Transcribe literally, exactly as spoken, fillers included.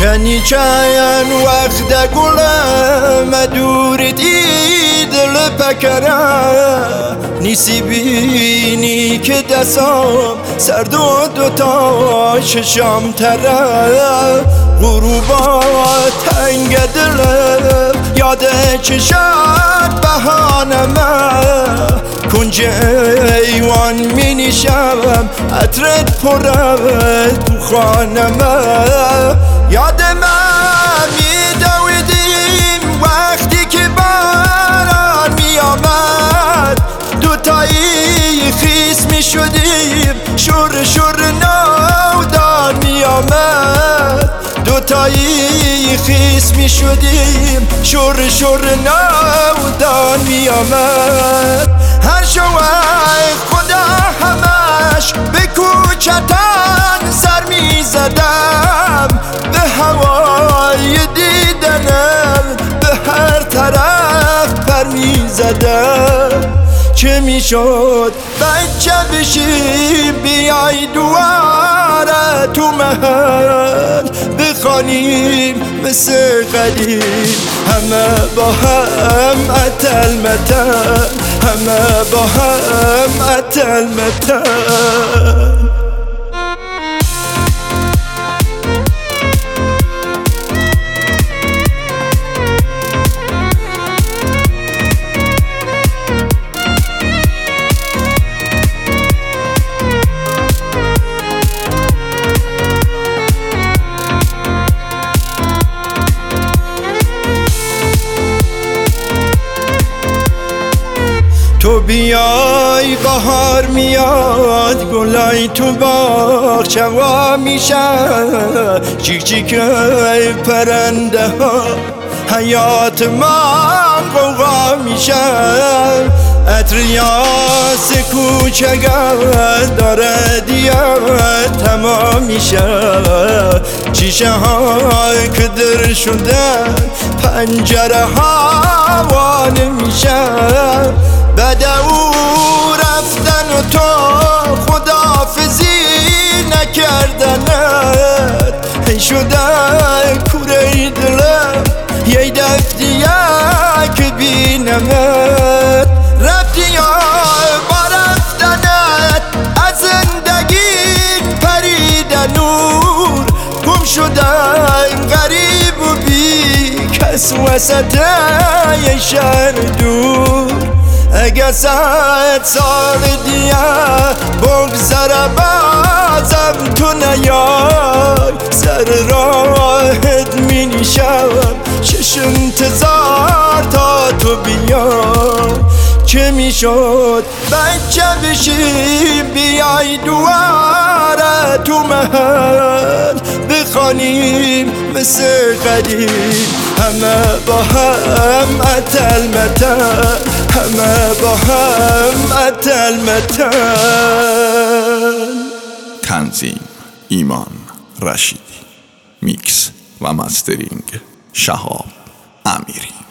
یعنی چند وقت گلم دور دل پکره نیسی بینی که دستم سرد و دوتا ششم تره غروبا تنگ دلم یاده چشد بهانمه کنج ایوان می نیشم عطرت پره تو خانمه یاد من می دویدیم وقتی که باران می آمد دوتایی خیس می شدیم شور شور نودان می آمد دوتایی خیس می شدیم شور شور نودان می آمد هر شوای خدا همش به کوچتن سر می زدم به هوای دیدنم به هر طرف پر می زدم چه می شد بچه بشیم بیای دواره تو محل بخوانیم مثل قدیم همه با هم اتل متل همه با هم اتل متل تو بیای بهار میاد گلای تو باغچه وا میشن چیک چیک پرنده ها حیات من غوغا میشن عطر یاس کوچگه داره دیگه تمام میشه چیشه ها که در شدن پنجره ها وانه میشه بعد او رفتن و تو خداحافظی نکردنت هی شده کوره دلم یه دفتی که بینمت رفتی یا با رفتنت از زندگی پرید نور گم شدن غریب و بی کس وسط یه شهر دور اگه صد سال دیگه بگذره بازم تو نیای سر راهت می نیشم شش انتظار تا تو بیای چه می شد بچه بشیم بیای دواره تو محل بخوانیم مثل قدیم همه با هم اتل متل همه با هم اتل متل. تنظیم ایمان رشیدی، میکس و مسترینگ شهاب امیری.